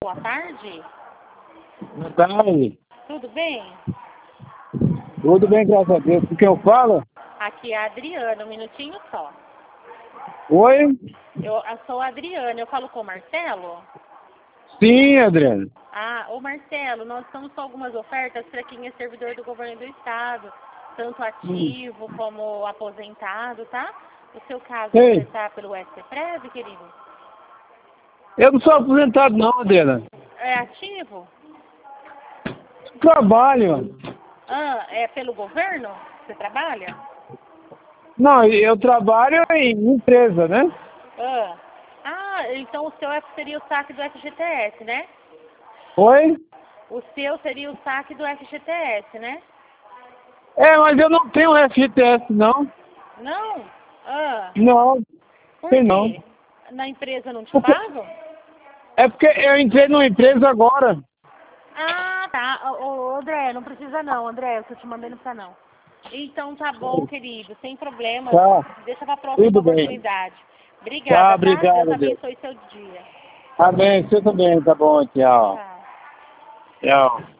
Boa tarde. Boa tarde. Tudo bem? Tudo bem, graças a Deus. O que eu falo? Aqui é a Adriana, um minutinho só. Oi? Eu sou a Adriana, eu falo com o Marcelo? Sim, Adriano. Ô Marcelo, nós estamos com algumas ofertas para quem é servidor do governo do estado, tanto ativo como aposentado, tá? No seu caso, Ei. você está pelo SCPREV, querido? Eu não sou aposentado não, Adriana. É ativo? Trabalho. É pelo governo? Você trabalha? Não, eu trabalho em empresa, né? Então o seu seria o saque do FGTS, né? Oi? O seu seria o saque do FGTS, né? Mas eu não tenho FGTS, não. Não? Não, Por tem quê? não. Na empresa não te pagam? É porque eu entrei numa empresa agora. Tá. Ô, André, não precisa não, André, eu tô te mandando pra não. Então tá bom, querido, sem problema. Tá. Deixa pra próxima Tudo bem. oportunidade. Tá, Obrigada, tá? Deus obrigado, Deus. abençoe seu dia. Amém. Você também, tá bom, tchau. Tchau. Tchau.